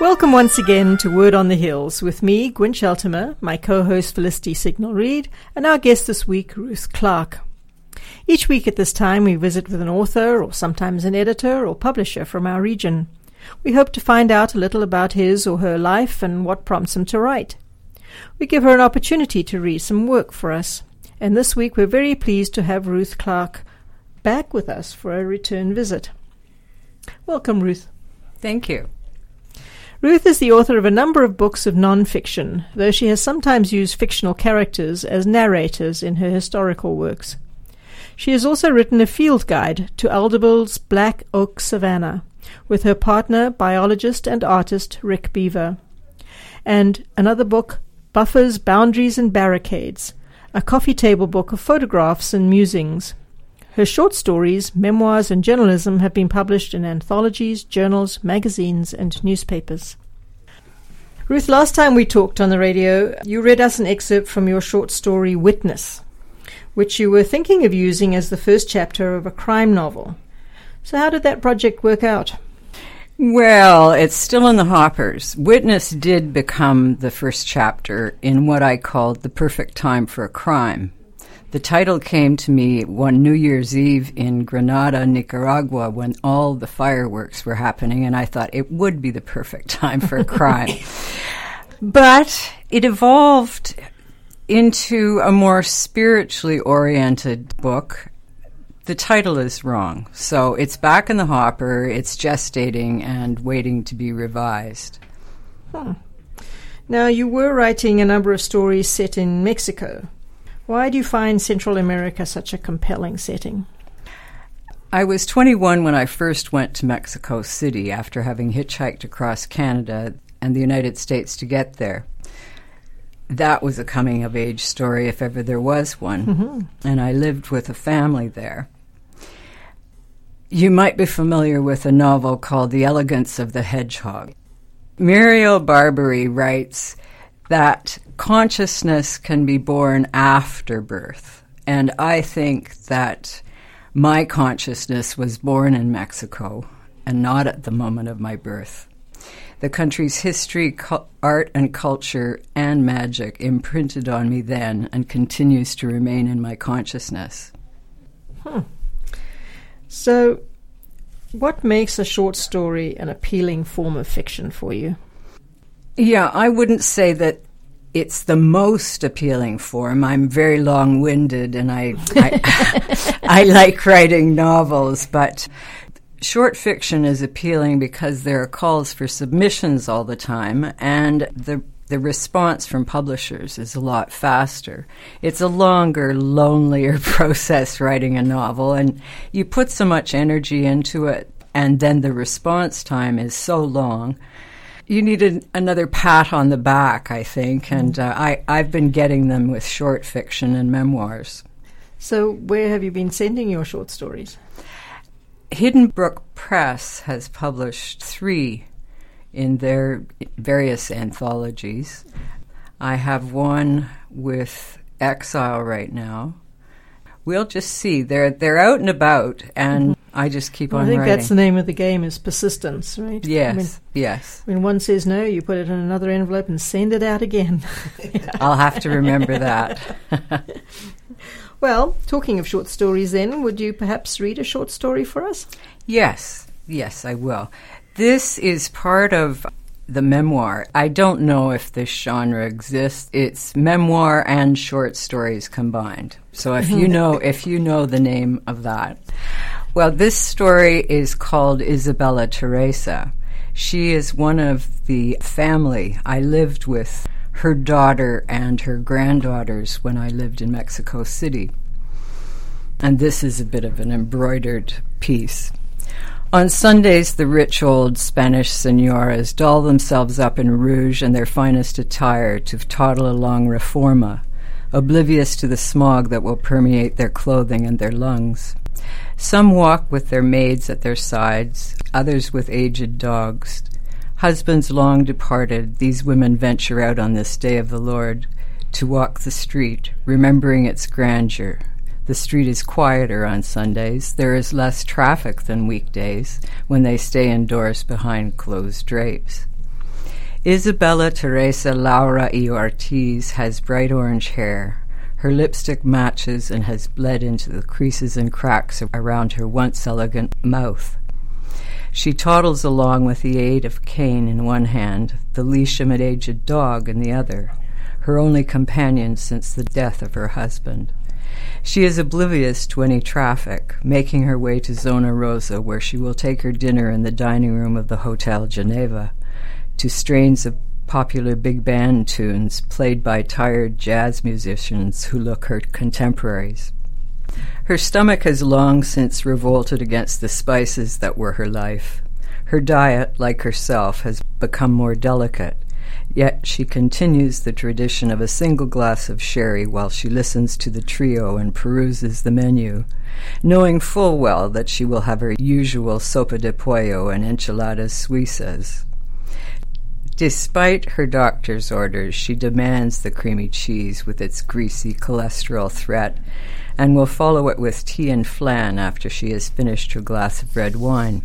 Welcome once again to Word on the Hills with me, Gwyn Sheltimer, my co-host Felicity Signal-Reid, and our guest this week, Ruth Clark. Each week at this time we visit with an author or sometimes an editor or publisher from our region. We hope to find out a little about his or her life and what prompts him to write. We give her an opportunity to read some work for us, and this week we're very pleased to have Ruth Clark back with us for a return visit. Welcome, Ruth. Thank you. Ruth is the author of a number of books of non-fiction, though she has sometimes used fictional characters as narrators in her historical works. She has also written a field guide to Alderbill's Black Oak Savannah with her partner, biologist and artist Rick Beaver, and another book, Buffers, Boundaries and Barricades, a coffee table book of photographs and musings. Her short stories, memoirs, and journalism have been published in anthologies, journals, magazines, and newspapers. Ruth, last time we talked on the radio, you read us an excerpt from your short story, Witness, which you were thinking of using as the first chapter of a crime novel. So how did that project work out? Well, it's still in the hoppers. Witness did become the first chapter in what I called The Perfect Time for a Crime. The title came to me one New Year's Eve in Granada, Nicaragua, when all the fireworks were happening, and I thought it would be the perfect time for a crime. But it evolved into a more spiritually oriented book. The title is wrong, so it's back in the hopper, it's gestating and waiting to be revised. Now, you were writing a number of stories set in Mexico. Why do you find Central America such a compelling setting? I was 21 when I first went to Mexico City after having hitchhiked across Canada and the United States to get there. That was a coming-of-age story, if ever there was one, and I lived with a family there. You might be familiar with a novel called The Elegance of the Hedgehog. Muriel Barbary writes that consciousness can be born after birth, and I think that my consciousness was born in Mexico and not at the moment of my birth. The country's history, art and culture and magic imprinted on me then and continues to remain in my consciousness. So, what makes a short story an appealing form of fiction for you? Yeah, I wouldn't say that it's the most appealing form. I'm very long-winded and I like writing novels, but short fiction is appealing because there are calls for submissions all the time, and the response from publishers is a lot faster. It's a longer, lonelier process writing a novel, and you put so much energy into it, and then the response time is so long. You need another pat on the back, I think, and I've been getting them with short fiction and memoirs. So where have you been sending your short stories? Hidden Brook Press has published 3 in their various anthologies. I have one with Exile right now. We'll just see. They're out and about, and I just keep on writing. I think that's the name of the game, is persistence, right? Yes, yes. When one says no, you put it in another envelope and send it out again. I'll have to remember that. Well, talking of short stories then, would you perhaps read a short story for us? Yes, I will. This is part of the memoir. I don't know if this genre exists. It's memoir and short stories combined. So if you know the name of that. Well, this story is called Isabella Teresa. She is one of the family. I lived with her daughter and her granddaughters when I lived in Mexico City. And this is a bit of an embroidered piece. On Sundays, the rich old Spanish senoras doll themselves up in rouge and their finest attire to toddle along Reforma, oblivious to the smog that will permeate their clothing and their lungs. Some walk with their maids at their sides, others with aged dogs. Husbands long departed, these women venture out on this day of the Lord to walk the street, remembering its grandeur. The street is quieter on Sundays. There is less traffic than weekdays when they stay indoors behind closed drapes. Isabella Teresa Laura E. Ortiz has bright orange hair. Her lipstick matches and has bled into the creases and cracks around her once elegant mouth. She toddles along with the aid of cane in one hand, the leash of an aged dog in the other, her only companion since the death of her husband. She is oblivious to any traffic, making her way to Zona Rosa, where she will take her dinner in the dining room of the Hotel Geneva, to strains of popular big band tunes played by tired jazz musicians who look her contemporaries. Her stomach has long since revolted against the spices that were her life. Her diet, like herself, has become more delicate, yet she continues the tradition of a single glass of sherry while she listens to the trio and peruses the menu, knowing full well that she will have her usual sopa de pollo and enchiladas suizas. Despite her doctor's orders, she demands the creamy cheese with its greasy cholesterol threat and will follow it with tea and flan after she has finished her glass of red wine.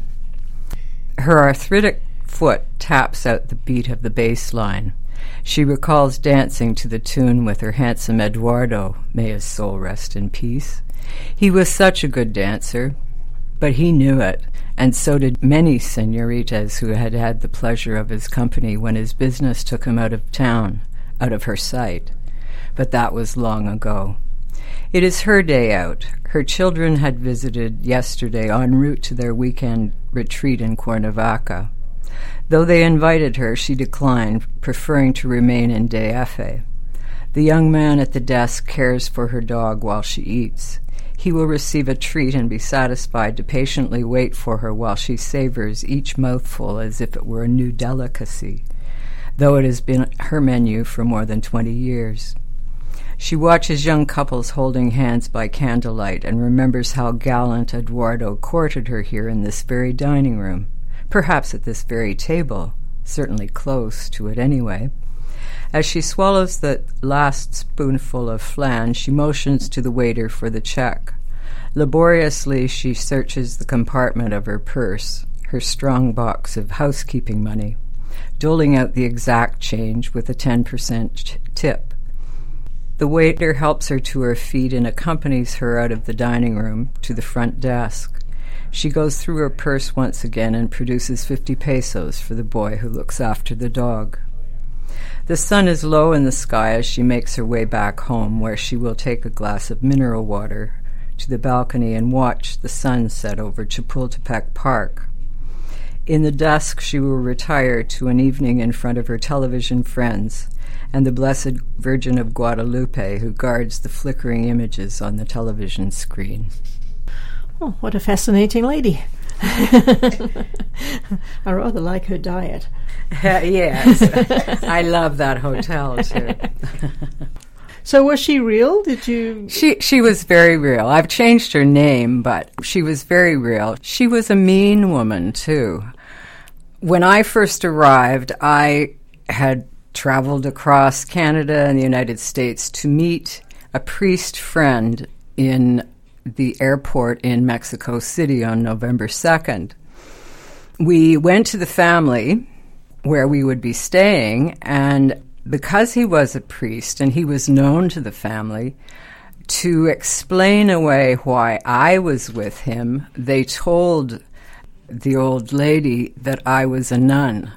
Her arthritic foot taps out the beat of the bass line. She recalls dancing to the tune with her handsome Eduardo, may his soul rest in peace. He was such a good dancer, but he knew it, and so did many señoritas who had had the pleasure of his company when his business took him out of town, out of her sight. But that was long ago. It is her day out. Her children had visited yesterday en route to their weekend retreat in Cuernavaca. Though they invited her, she declined, preferring to remain in DF. The young man at the desk cares for her dog while she eats. He will receive a treat and be satisfied to patiently wait for her while she savors each mouthful as if it were a new delicacy, though it has been her menu for more than 20 years. She watches young couples holding hands by candlelight and remembers how gallant Eduardo courted her here in this very dining room, perhaps at this very table, certainly close to it anyway. As she swallows the last spoonful of flan, she motions to the waiter for the check. Laboriously, she searches the compartment of her purse, her strong box of housekeeping money, doling out the exact change with a 10% tip. The waiter helps her to her feet and accompanies her out of the dining room to the front desk. She goes through her purse once again and produces 50 pesos for the boy who looks after the dog. The sun is low in the sky as she makes her way back home, where she will take a glass of mineral water to the balcony and watch the sun set over Chapultepec Park. In the dusk, she will retire to an evening in front of her television friends and the Blessed Virgin of Guadalupe, who guards the flickering images on the television screen. Oh, what a fascinating lady. I rather like her diet. Yes. I love that hotel, too. So was she real? Did you... She was very real. I've changed her name, but she was very real. She was a mean woman, too. When I first arrived, I had traveled across Canada and the United States to meet a priest friend in the airport in Mexico City on November 2nd. We went to the family where we would be staying, and because he was a priest and he was known to the family, to explain away why I was with him, they told the old lady that I was a nun.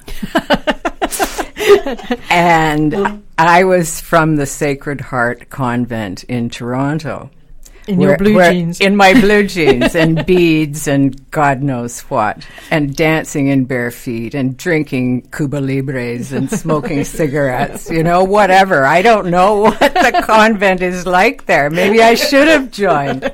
And I was from the Sacred Heart Convent in Toronto. In your blue jeans. In my blue jeans and beads and God knows what. And dancing in bare feet and drinking Cuba Libres and smoking cigarettes, whatever. I don't know what the convent is like there. Maybe I should have joined.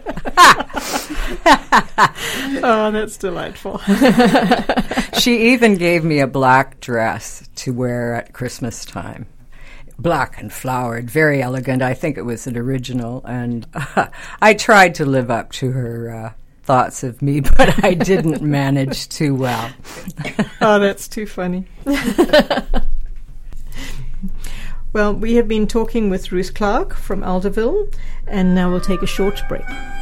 Oh, that's delightful. She even gave me a black dress to wear at Christmas time. Black and flowered, very elegant. I think it was an original, and I tried to live up to her thoughts of me, but I didn't manage too well. Oh, that's too funny. Well, we have been talking with Ruth Clark from Alderville, and now we'll take a short break.